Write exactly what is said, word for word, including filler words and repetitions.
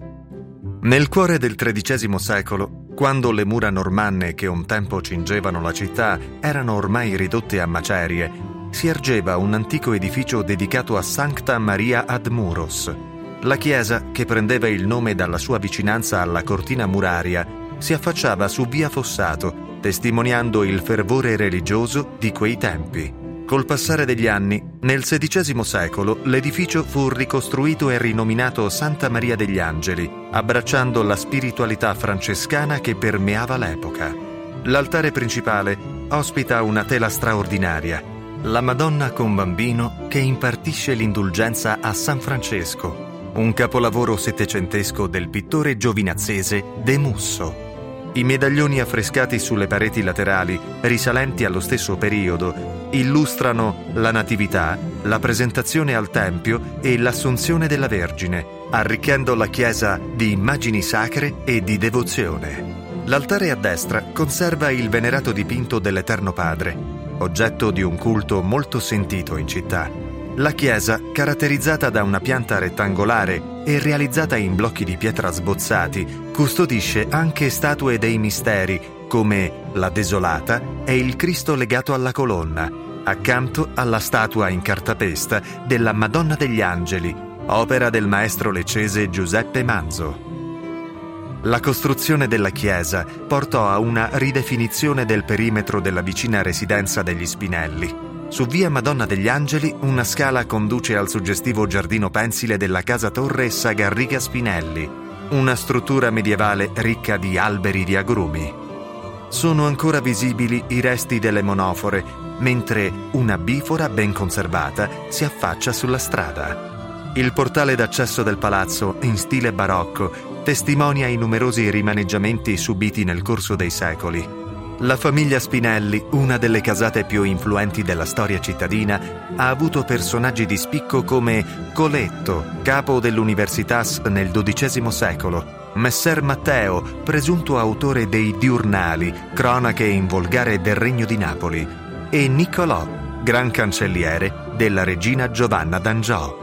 Nel cuore del tredicesimo secolo, quando le mura normanne che un tempo cingevano la città erano ormai ridotte a macerie, si ergeva un antico edificio dedicato a Sancta Maria ad Muros. La chiesa, che prendeva il nome dalla sua vicinanza alla cortina muraria, si affacciava su via Fossato, testimoniando il fervore religioso di quei tempi. Col passare degli anni, nel sedicesimo secolo, l'edificio fu ricostruito e rinominato Santa Maria degli Angeli, abbracciando la spiritualità francescana che permeava l'epoca. L'altare principale ospita una tela straordinaria, la Madonna con Bambino che impartisce l'indulgenza a San Francesco, un capolavoro settecentesco del pittore giovinazzese De Musso. I medaglioni affrescati sulle pareti laterali, risalenti allo stesso periodo, illustrano la Natività, la presentazione al Tempio e l'Assunzione della Vergine, arricchendo la chiesa di immagini sacre e di devozione. L'altare a destra conserva il venerato dipinto dell'Eterno Padre, oggetto di un culto molto sentito in città. La chiesa, caratterizzata da una pianta rettangolare e realizzata in blocchi di pietra sbozzati, custodisce anche statue dei misteri come la Desolata e il Cristo legato alla colonna, accanto alla statua in cartapesta della Madonna degli Angeli, opera del maestro leccese Giuseppe Manzo. La costruzione della chiesa portò a una ridefinizione del perimetro della vicina residenza degli Spinelli. Su via Madonna degli Angeli una scala conduce al suggestivo giardino pensile della casa torre Sagarriga Spinelli, una struttura medievale ricca di alberi di agrumi. Sono ancora visibili i resti delle monofore, mentre una bifora ben conservata si affaccia sulla strada. Il portale d'accesso del palazzo, in stile barocco, testimonia i numerosi rimaneggiamenti subiti nel corso dei secoli. La famiglia Spinelli, una delle casate più influenti della storia cittadina, ha avuto personaggi di spicco come Coletto, capo dell'Universitas nel dodicesimo secolo, Messer Matteo, presunto autore dei Diurnali, cronache in volgare del Regno di Napoli, e Niccolò, gran cancelliere della regina Giovanna d'Angiò.